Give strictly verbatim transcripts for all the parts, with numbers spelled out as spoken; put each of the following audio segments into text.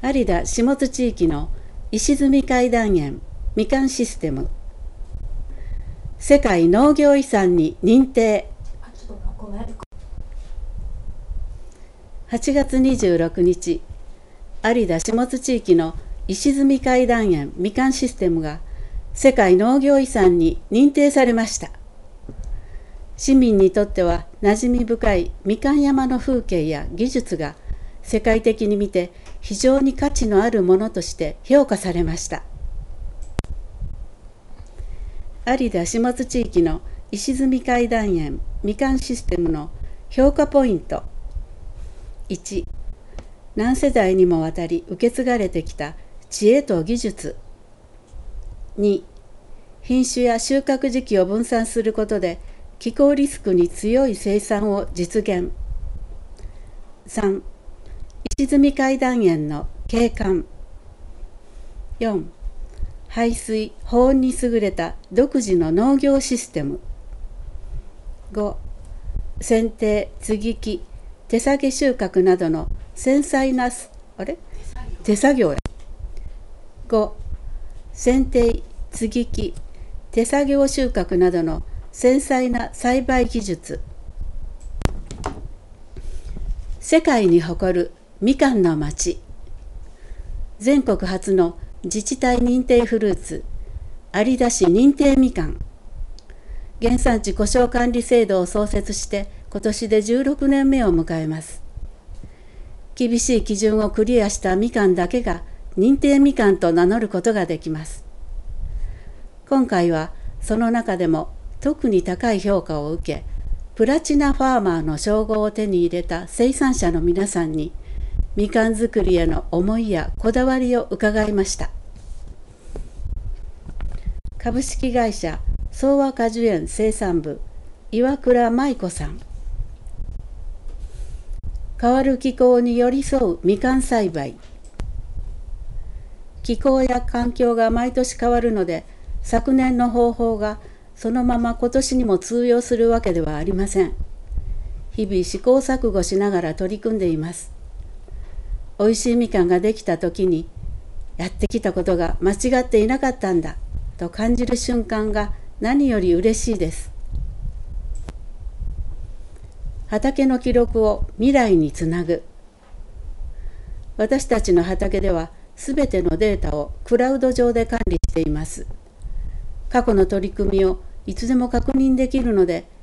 有田下津地域の石積階段園みかんシステム、世界農業遺産に認定。はちがつにじゅうろくにち、有田下津地域の石積階段園みかんシステムが世界農業遺産に認定されました。市民にとっては馴染み深いみかん山の風景や技術が世界的に見て非常に価値のあるものとして評価されました。有田下津地域の石積階段園みかんシステムの評価ポイント。いち、何世代にもわたり受け継がれてきた知恵と技術。に、品種や収穫時期を分散することで気候リスクに強い生産を実現。さん、石積階段園の景観。よん、排水・保温に優れた独自の農業システム。ご、剪定・接ぎ木・手下げ収穫などの繊細なあれ手作業や。ご、剪定・接ぎ木・手作業収穫などの繊細な栽培技術。世界に誇るみかんの町。全国初の自治体認定フルーツ、有田市認定みかん。原産地故障管理制度を創設して今年でじゅうろくねんめを迎えます。厳しい基準をクリアしたみかんだけが認定みかんと名乗ることができます。今回はその中でも特に高い評価を受け、プラチナファーマーの称号を手に入れた生産者の皆さんに、みかん作りへの思いやこだわりを伺いました。株式会社総和果樹園生産部岩倉舞子さん。変わる気候に寄り添うみかん栽培。気候や環境が毎年変わるので、昨年の方法がそのまま今年にも通用するわけではありません。日々試行錯誤しながら取り組んでいます。おいしいみかんができた時に、やってきたことが間違っていなかったんだと感じる瞬間が何より嬉しいです。畑の記録を未来につなぐ。私たちの畑ではすべてのデータをクラウド上で管理しています。過去の取り組みをいつでも確認できるので、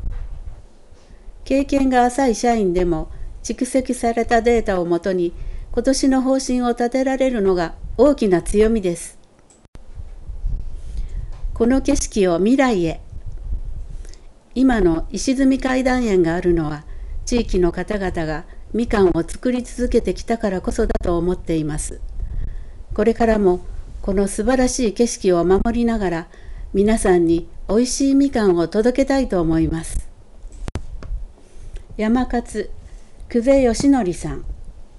経験が浅い社員でも蓄積されたデータをもとに今年の方針を立てられるのが大きな強みです。この景色を未来へ。今の石積階段園があるのは、地域の方々がみかんを作り続けてきたからこそだと思っています。これからもこの素晴らしい景色を守りながら、皆さんにおいしいみかんを届けたいと思います。山勝久世義則さん。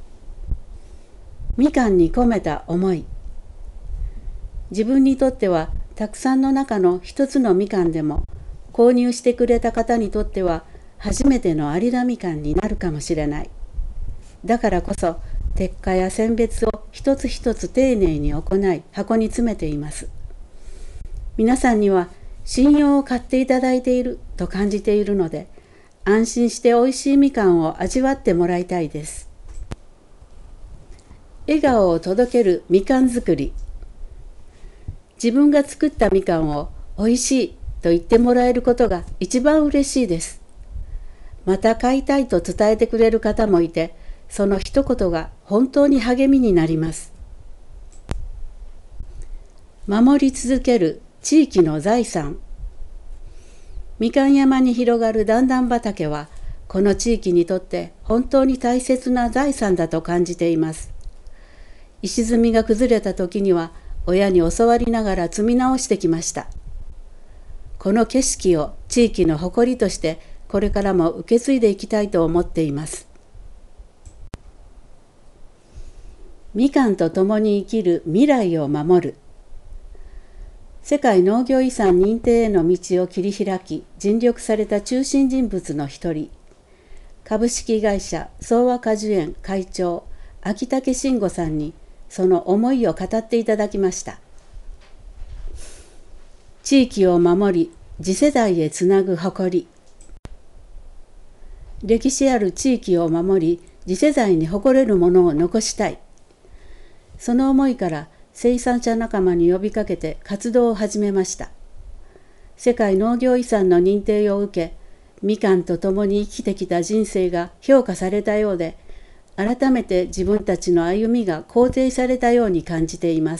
みかんに込めた思い。自分にとってはたくさんの中の一つのみかんでも、購入してくれた方にとっては初めての有田みかんになるかもしれない。だからこそ摘果や選別を一つ一つ丁寧に行い、箱に詰めています。皆さんには信用を買っていただいていると感じているので、安心しておいしいみかんを味わってもらいたいです。笑顔を届けるみかん作り。自分が作ったみかんをおいしいと言ってもらえることが一番嬉しいです。また買いたいと伝えてくれる方もいて、その一言が本当に励みになります。守り続ける地域の財産。みかん山に広がる段々畑は、この地域にとって本当に大切な財産だと感じています。石積みが崩れた時には、親に教わりながら積み直してきました。この景色を地域の誇りとして、これからも受け継いでいきたいと思っています。みかんと共に生きる未来を守る。世界農業遺産認定への道を切り開き、尽力された中心人物の一人、株式会社総和果樹園会長秋竹慎吾さんにその思いを語っていただきました。地域を守り、次世代へつなぐ誇り。歴史ある地域を守り、次世代に誇れるものを残したい。その思いから生産者仲間に呼びかけて活動を始めました。世界農業遺産の認定を受け、みかんと共に生きてきた人生が評価されたようで、改めて自分たちの歩みが肯定されたように感じています。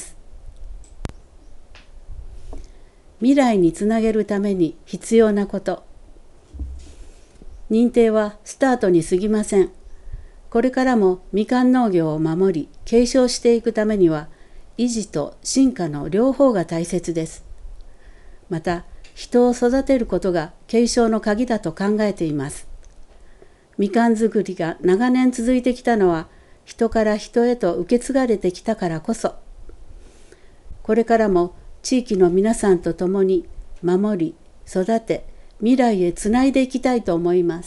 未来につなげるために必要なこと。認定はスタートに過ぎません。これからもみかん農業を守り、継承していくためには、維持と進化の両方が大切です。また、人を育てることが継承の鍵だと考えています。みかん作りが長年続いてきたのは、人から人へと受け継がれてきたからこそ、これからも地域の皆さんと共に守り、育て、未来へつないでいきたいと思います。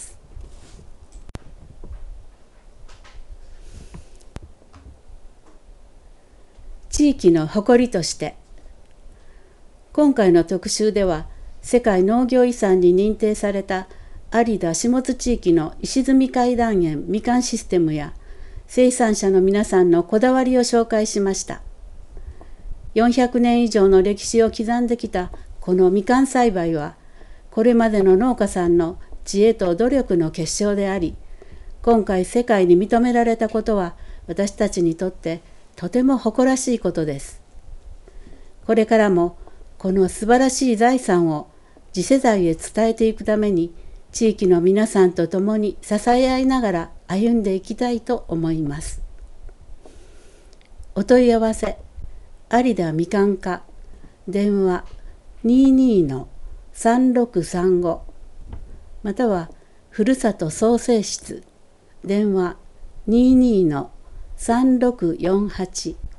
地域の誇りとして、今回の特集では、世界農業遺産に認定された有田下津地域の石積海岸園みかんシステムや、生産者の皆さんのこだわりを紹介しました。よんひゃくねん以上の歴史を刻んできたこのみかん栽培は、これまでの農家さんの知恵と努力の結晶であり、今回世界に認められたことは私たちにとってとても誇らしいことです。これからもこの素晴らしい財産を次世代へ伝えていくために、地域の皆さんと共に支え合いながら歩んでいきたいと思います。お問い合わせ、有田みかん課、電話 にーにーのさんろくさんご、またはふるさと創生室、電話 にーにーのさんろくよんはち